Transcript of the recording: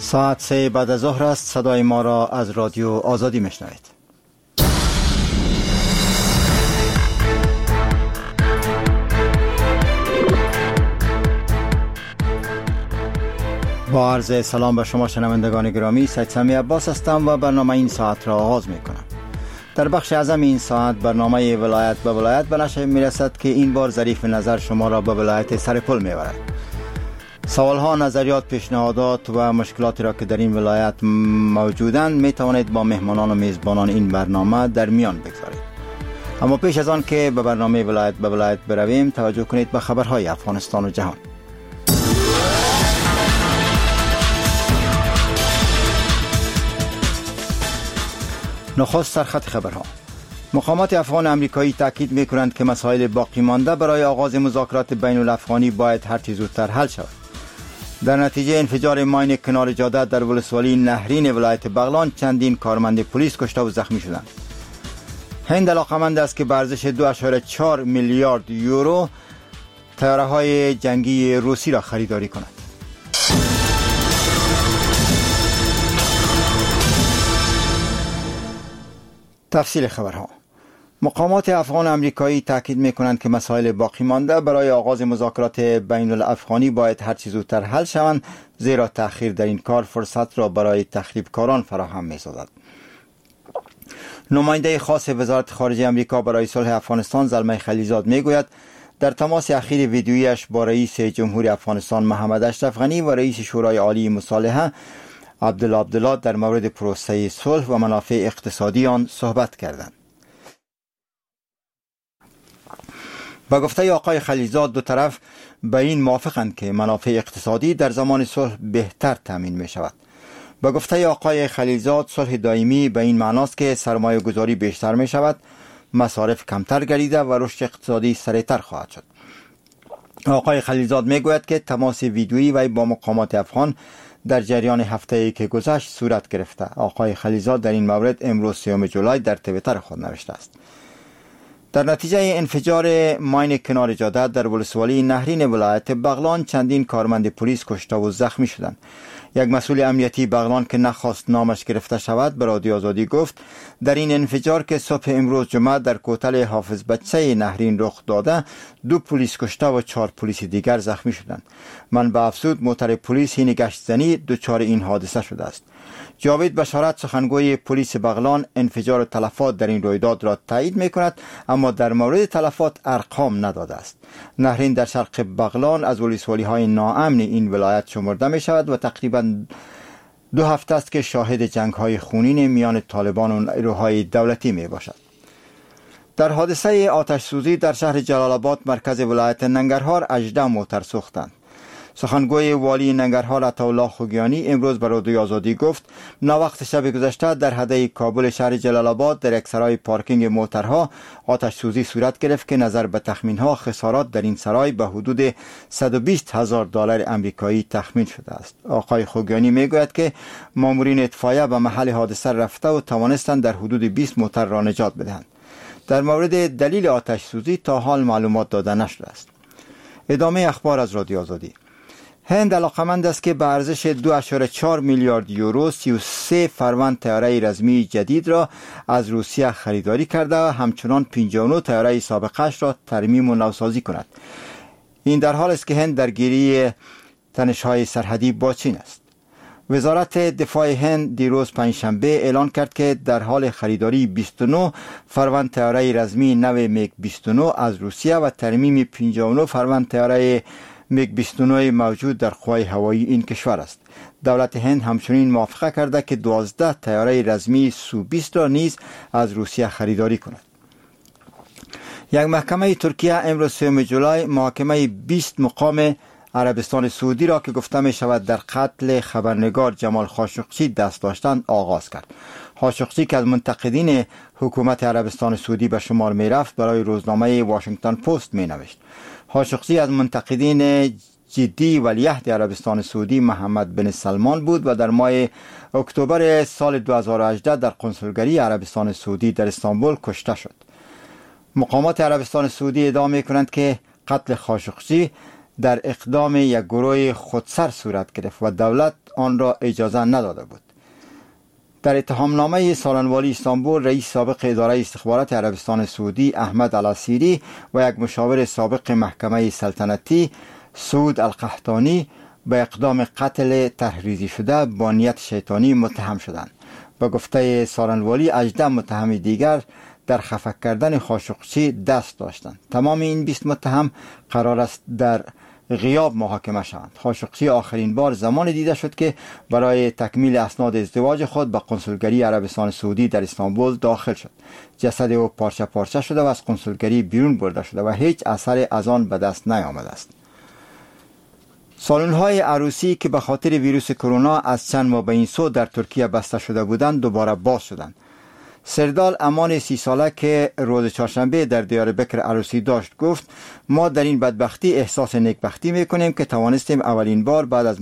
ساعت 3 بعد از ظهر است. صدای ما را از رادیو آزادی میشنوید. با عرض سلام به شما شنوندگان گرامی، سید سمی عباس هستم و برنامه این ساعت را آغاز میکنم. در بخش اعظم این ساعت برنامه ولایت به ولایت به نشر میرسد که این بار ظریف نظر شما را به ولایت سرپل میبرد. سوالها، نظریات، پیشنهادات و مشکلاتی را که در این ولایت موجودند می توانید با مهمانان و میزبانان این برنامه در میان بگذارید. اما پیش از آن که به برنامه ولایت به ولایت برویم، توجه کنید به خبرهای افغانستان و جهان. نخست سرخط خبرها. مقامات افغان امریکایی تاکید می‌کنند که مسائل باقی مانده برای آغاز مذاکرات بین الافغانی باید هر چه زودتر حل شود. در نتیجه انفجار ماین کنار جاده در ولسوالی نهرین ولایت بغلان چندین کارمند پلیس کشته و زخمی شدند. هند علاقمند است که به ارزش 2.4 میلیارد یورو طیاره‌های جنگی روسی را خریداری کند. تفصیل خبرها. مقامات افغان امریکایی تاکید می‌کنند که مسائل باقی مانده برای آغاز مذاکرات بین الافغانی باید هر چه زودتر حل شوند، زیرا تأخیر در این کار فرصت را برای تخریبکاران فراهم می‌سازد. نماینده خاص وزارت خارجه امریکا برای صلح افغانستان زلمه خلیلزاد میگوید در تماس اخیر ویدیویش با رئیس جمهوری افغانستان محمد اشرف غنی و رئیس شورای عالی مصالحه عبدالله در مورد پروسه صلح و منافع اقتصادی آن صحبت کردند. با گفته آقای خلیلزاد دو طرف به این موافقند که منافع اقتصادی در زمان صلح بهتر تامین می شود. با گفته آقای خلیلزاد صلح دائمی به این معناست که سرمایه گذاری بیشتر می شود، مصارف کمتر گردیده و رشد اقتصادی سریعتر خواهد شد. آقای خلیلزاد می گوید که تماس ویدیویی وی با مقامات افغان در جریان هفته‌ای که گذشت صورت گرفته. آقای خلیلزاد در این مورد امروز 3 جولای در توییتر خود نوشته است: در نتیجه انفجار ماین کنار جاده در ولسوالی نهرین ولایت بغلان چندین کارمند پلیس کشته و زخمی شدند. یک مسئول امنیتی بغلان که نخواست نامش گرفته شود به رادیو آزادی گفت در این انفجار که صبح امروز جمعه در کوتل حافظ بچه نهرین رخ داده 2 پلیس کشته و 4 پلیس دیگر زخمی شدند. منبع افزود موتر پلیس حین گشت زنی دچار این حادثه شده است. جاوید بشارت سخنگوی پلیس بغلان انفجار و تلفات در این رویداد را تایید می‌کند، اما در مورد تلفات ارقام نداده است. نهرین در شرق بغلان از ولسوالی‌های ناامن این ولایت شمرده می‌شود و تقریباً 2 هفته است که شاهد جنگ‌های خونین میان طالبان و نیروهای دولتی میباشد. در حادثه آتش سوزی در شهر جلال آباد مرکز ولایت ننگرهار 18 موتر سوختند. سخنگوی والی ننگرهار عطاالله خوگیانی امروز به رادیوی آزادی گفت ناوقت شب گذشته در حده کابل شهر جلال آباد در یک سرای پارکینگ موترها آتش سوزی صورت گرفت که نظر به تخمین‌ها خسارات در این سرای به حدود $120,000 آمریکایی تخمین شده است. آقای خوگیانی میگوید که مامورین اطفائیه به محل حادثه رفته و توانستند در حدود 20 موتر را نجات بدهند. در مورد دلیل آتش سوزی تا حال معلومات داده نشده است. ادامه اخبار از رادیو آزادی. هند علاقمند است که به ارزش 2.4 میلیارد یورو 33 فروند طیاره رزمی جدید را از روسیه خریداری کرده و همچنان 59 طیاره سابقه‌اش را ترمیم و نوسازی کند. این در حال است که هند درگیری تنش‌های سرحدی با چین است. وزارت دفاع هند دیروز پنجشنبه اعلان کرد که در حال خریداری 29 فروند طیاره رزمی نو میگ 29 از روسیه و ترمیم 59 فروند طیاره میگ 29 موجود در قوای هوایی این کشور است. دولت هند همچنین موافقه کرده که 12 طیاره رزمی سو 20 را نیز از روسیه خریداری کند. یک محکمه ترکیه امروز 3 جولای محاکمه 20 مقام عربستان سعودی را که گفته می شود در قتل خبرنگار جمال خاشقچی دست داشتند آغاز کرد. خاشقچی که از منتقدین حکومت عربستان سعودی به شمار می رفت برای روزنامه واشنگتن پست می نوشت. خاشقچی از منتقدین جدی ولیعهد عربستان سعودی محمد بن سلمان بود و در ماه اکتبر سال 2018 در قنصلگری عربستان سعودی در استانبول کشته شد. مقامات عربستان سعودی ادعا می کنند که قتل خاشقچی در اقدام یک گروه خودسر صورت گرفت و دولت آن را اجازه نداده بود. در اتهامنامه سالنوالی استانبول، رئیس سابق اداره استخبارات عربستان سعودی احمد العسیری و یک مشاور سابق محکمه سلطنتی سعود القحطانی به اقدام قتل تحریزی شده با نیت شیطانی متهم شدند. به گفته سالنوالی 18 متهم دیگر در خفه کردن خاشقچی دست داشتند. تمام این 20 متهم قرار است در غیاب محاکمه شوند. خاشقچی آخرین بار زمان دیده شد که برای تکمیل اسناد ازدواج خود به کنسولگری عربستان سعودی در استانبول داخل شد. جسد او پارچه پارچه شده و از کنسولگری بیرون برده شده و هیچ اثر از آن به دست نیامده است. سالن‌های عروسی که به خاطر ویروس کرونا از چند ماه به این سو در ترکیه بسته شده بودند دوباره باز شدند. سردال امان 30 ساله که روز چهارشنبه در دیاربکر عروسی داشت گفت: ما در این بدبختی احساس نیکبختی میکنیم که توانستیم اولین بار بعد از